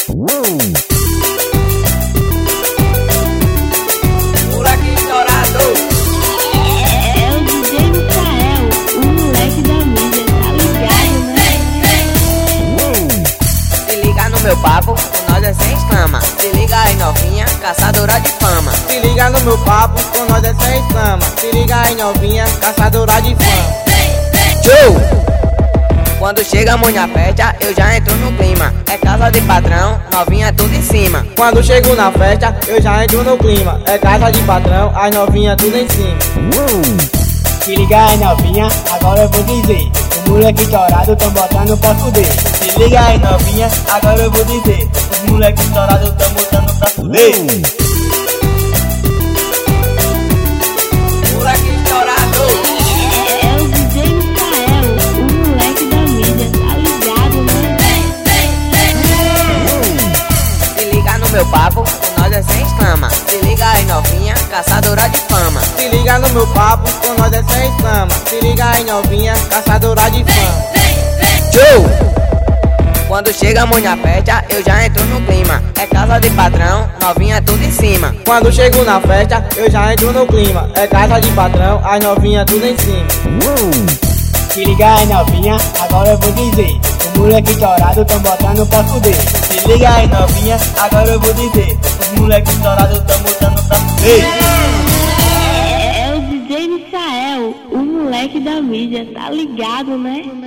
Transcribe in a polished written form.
Moleque estourado. É o DJ Micael, o moleque da mídia, tá ligado, né? Se liga no meu papo, com nós é sem exclama. Se liga aí novinha, caçadora de fama. Se liga no meu papo, com nós é sem exclama. Se liga aí novinha, caçadora de fama. Show! Quando chegamos na festa, eu já entro no clima. É casa de patrão, novinha tudo em cima. Quando chego na festa, eu já entro no clima. É casa de patrão, as novinhas tudo em cima. Se liga aí novinha, agora eu vou dizer. Os moleque estourado tão botando pra fuder. Se liga aí novinha, agora eu vou dizer. Os moleque estourado tão botando pra fuder. Moleque estourado. É o DJ Micael, o moleque da mídia, tá ligado, né? Se liga no meu papo, com nós é sem exclama. Se liga aí novinha, caçadora de fama. Se liga no meu papo, com nós é sem exclama. Se liga aí novinha, caçadora de fama. Show! Quando chegamos na festa, eu já entro no clima. É casa de patrão, novinha tudo em cima. Quando chego na festa, eu já entro no clima. É casa de patrão, as novinhas tudo em cima. Se liga aí novinha, agora eu vou dizer. Os moleque estourado tão botando pra fuder. Se liga aí novinha, agora eu vou dizer. Os moleque estourado tão botando pra fuder. É o DJ Micael, o moleque da mídia, tá ligado, né?